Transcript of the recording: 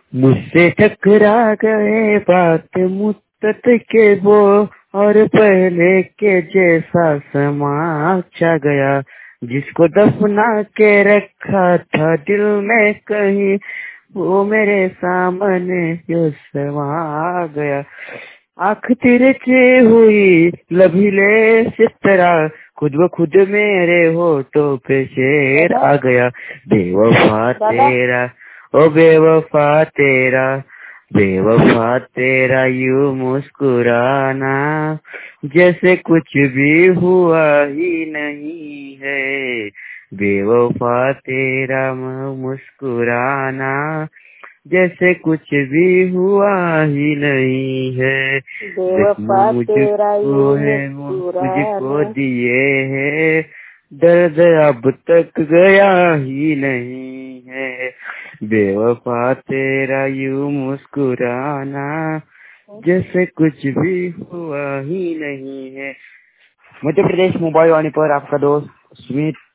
मुझसे टकरा गए बात मुद्दत के वो, और पहले के जैसा समा छा गया। जिसको दफना के रखा था दिल में कहीं, वो मेरे सामने जो समा गया। आँख तिरछी हुई लभीले सितरा, खुद ब खुद मेरे होठों पे शेर आ गया। बेवफा तेरा, ओ बेवफा तेरा, बेवफा तेरा यूं मुस्कुराना, जैसे कुछ भी हुआ ही नहीं है। बेवफा तेरा मुस्कुराना, जैसे कुछ भी हुआ ही नहीं है। बेवफा जख्म तेरा मुझको यूं है वो तुझको मुस्कुराना। दिए है, दर्द अब तक गया ही नहीं है। बेवफा तेरा यूं मुस्कुराना, जैसे कुछ भी हुआ ही नहीं है। मध्य प्रदेश मोबाइल वाणी पर आपका दोस्त सुमित।